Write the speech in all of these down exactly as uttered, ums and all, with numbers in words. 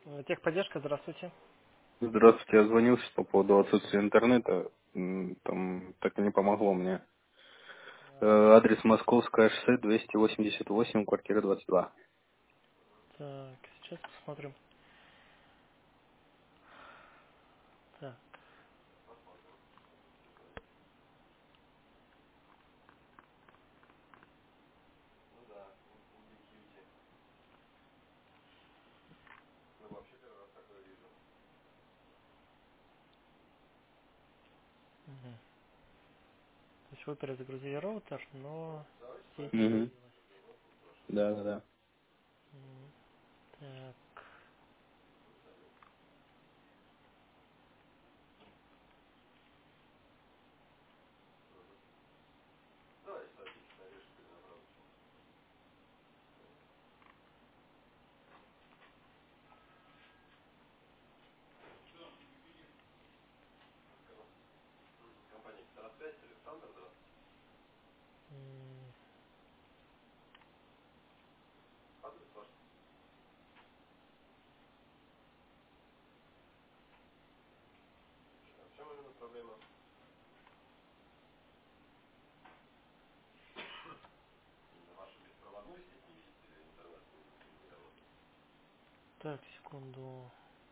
Э, Техподдержка, здравствуйте. Здравствуйте, я звонил сейчас по поводу отсутствия интернета. М, Там так и не помогло мне. Э, А, Адрес Московское шоссе, двести восемьдесят восемь, квартира двадцать два. Так, сейчас посмотрим. Так, мгм. То есть вы перезагрузили роутер, но сеть не Угу. грузилась. Да, да, да. М, Так, м, так, секунду.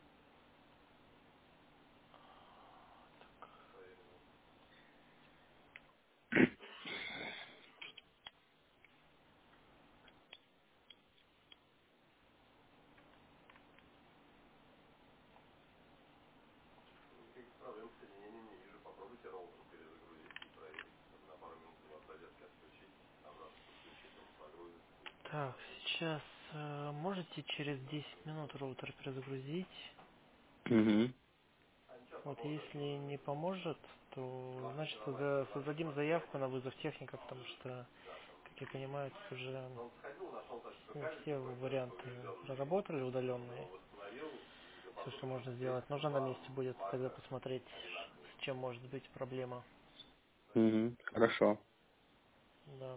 Так, сейчас э, можете через десять минут роутер перезагрузить. Угу. Вот если не поможет, то значит созда- создадим заявку на вызов техника, потому что, как я понимаю, тут уже не все варианты проработали удаленные. Все, что можно сделать. Нужно на месте будет тогда посмотреть, с чем может быть проблема. Угу. Хорошо. Да.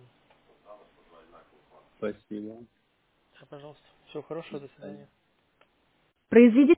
Спасибо. Да, пожалуйста. Всего хорошего, До до свидания. свидания. Произведи